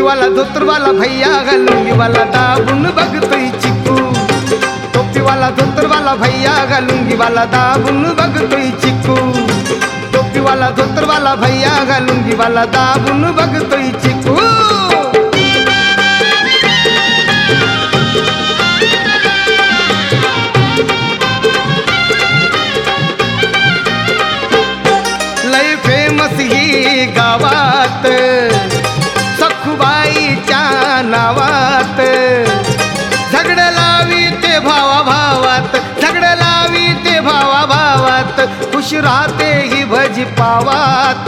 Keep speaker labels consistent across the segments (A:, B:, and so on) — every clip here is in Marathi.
A: टोपीवाला धोतरवाला भैया लुंगीवाला दाबून बघतोय चिकू. टोपीवाला धोतरवाला भैया लुंगीवाला दाबून बघतोय चिकू. टोपीवाला धोतरवाला भैया लुंगीवाला दाबून बघतोय चिकू. लय फेमस ही गावात सखुबाईच्या नावात. झगड लावी ते भावा भावात, झगड लावी ते भावा भावात. खुश राहते ही भजी पावात.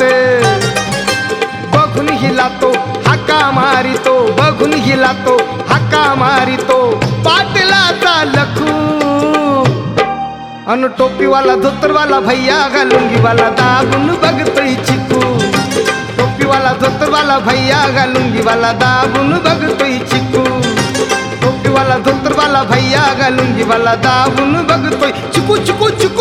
A: बघून हिला तो हाका मारितो, बघून हिला तो हाका मारितो. पाटलाचा लखू अन टोपीवाला धोतरवाला भैया लुंगीवाला दाबून बघतोय चिकू. टोपीवाला धोतरवाला भैया लुंगीवाला दाबून बघतोय चिकू. टोपीवाला धोतरवाला भैया लुंगीवाला दाबून बघतोय चिकू चिकू चिकू.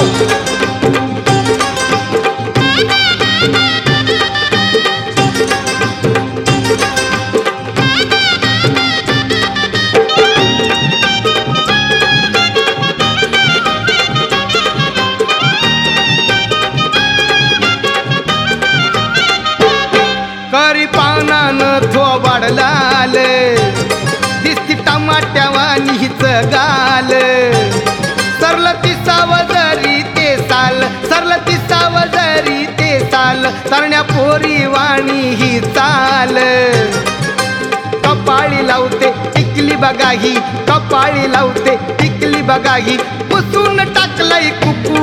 A: करी पानानं थोबाड लाल, दिसती टमाट्यावानी हिच गाल. सरल ती सावजरी ते साल, सरल ती सावजरी ते साल. तरण्या पोरी वाणी ही चाल. कपाळी लावते टिकली बघा ही, कपाळी लावते टिकली बघा ही. पुसून टाकलंय कुकू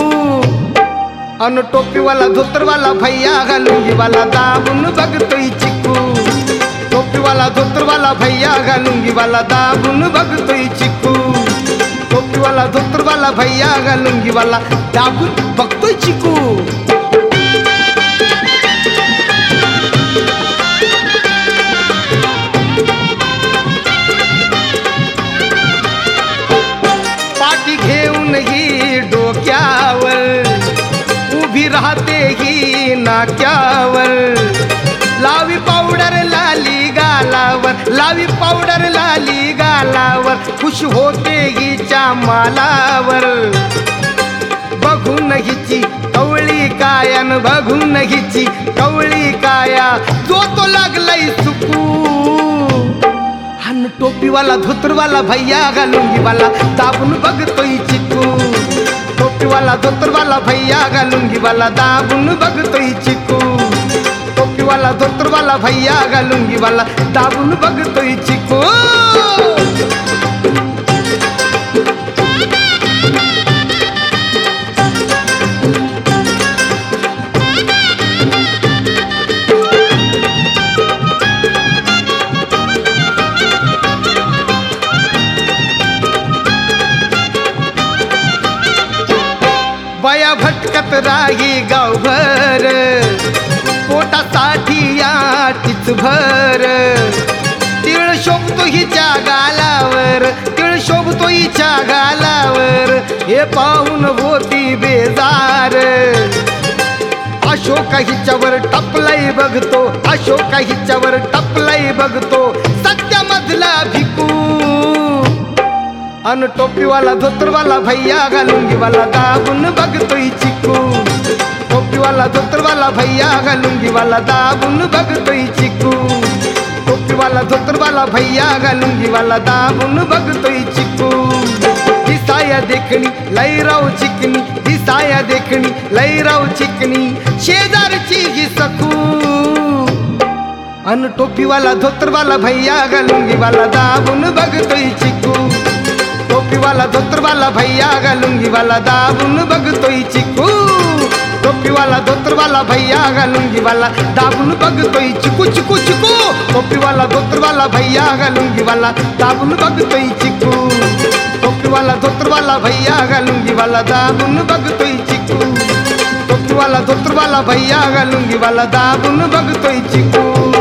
A: अन टोपीवाला धोतरवाला भैया लुंगीवाला दाबून बघतोय चिकू. टोपीवाला धोतरवाला भैया लुंगीवाला दाबून बघतोय चिकू. टोपीवाला धोतरवाला भैया लुंगीवाला दाबून बघतोय चिकू. पाठी घेऊन ही डोक्यावर, उभी राहते ही नाक्यावर. लावी पावडर लाली गालावर, लावी पावडर लाली गालावर. खुश होते हिच्या मालावर. बघून हिची कवळी कायान, बघून हिची कवळी काया. जो तो लागलाय सुकू अन टोपीवाला धोतरवाला भैया लुंगीवाला दाबून बघतोय चिकू. टोपीवाला धोतरवाला भैया लुंगीवाला दाबून बघतोय चिकू. टोपीवाला धोतरवाला भैया लुंगीवाला दाबून बघतोय चिकू. बया भटकत राही गावभर, पोटासाठी या तीच भर. तिळ शोभतो हिच्या गालावर, तिळ शोभतो हिच्या गालावर. हे पाहून होती बेजार. अशोक हिच्यावर टपलाई बघतो, अशोक हिच्यावर टपलाई बघतो. सत्यामधला भिकू अन टोपीवाला धोतरवाला भैया लुंगीवाला दाबून बघतोय चिकू. टोपीवाला धोतरवाला भैया लुंगीवाला दाबून बघतोय चिकू. टोपीवाला धोतरवाला भैया लुंगीवाला दाबून बघतोय चिकू. दिसाया देखणी लैराव चिकनी, दिसाया देखणी लैराव चिकनी. शेजारची ही सखू अन टोपीवाला धोतरवाला भैया लुंगीवाला दाबून बघतोय चिकू. टोपीवाला धोतरवाला भैया लुंगीवाला दाबून बघतोय चिकू. टोपीवाला धोतरवाला भैया लुंगीवाला दाबून बघतोय चिकू चिकू चिकू. टोपीवाला धोतरवाला भैया लुंगीवाला दाबून बघतोय चिकू. टोपीवाला धोतरवाला भैया लुंगीवाला दाबून बघतोय चिकू. टोपीवाला धोतरवाला भैया लुंगीवाला दाबून बघतोय चिकू.